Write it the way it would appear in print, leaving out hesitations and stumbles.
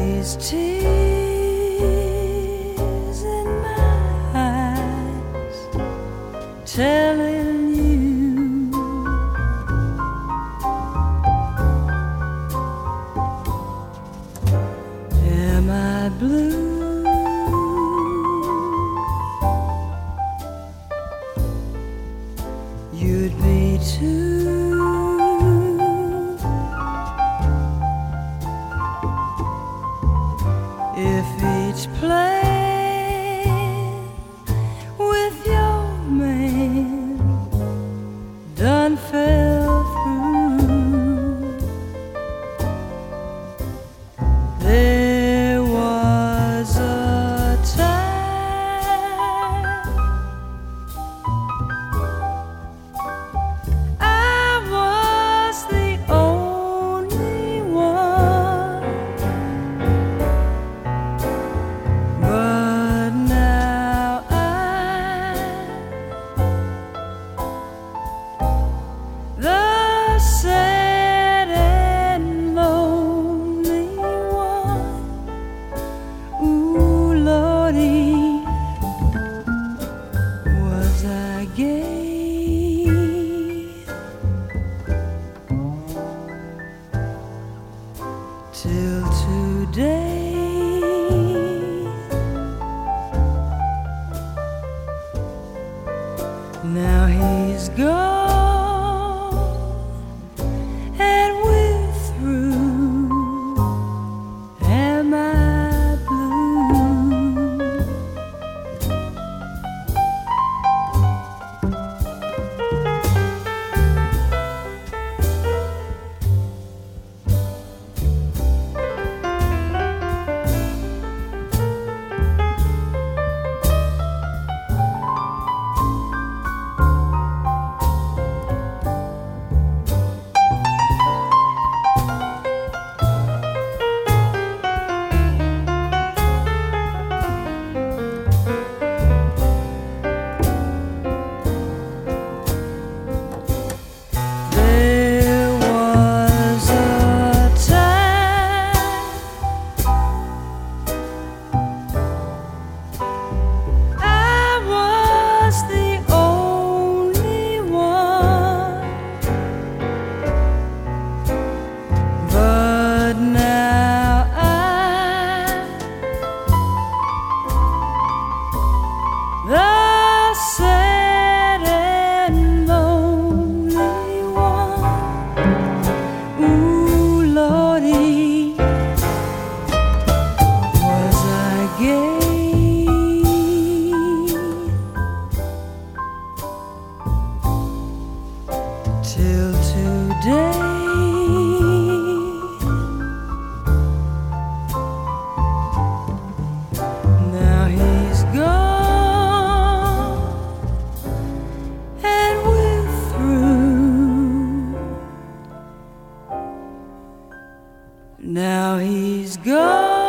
these tears in my eyes telling you, am I blue? You'd be too. If each plan with your man done fell through, there was a time I was the only one, but now I'm the sad and lonely one. Ooh, Lordy, was I gay? Till today, now he's gone and we're through. Am I blue? There was a time I was the only one, but now I'm the sad and lonely one. Ooh, Lordy, was I gay? Till today, now he's gone and we're through. Now he's gone.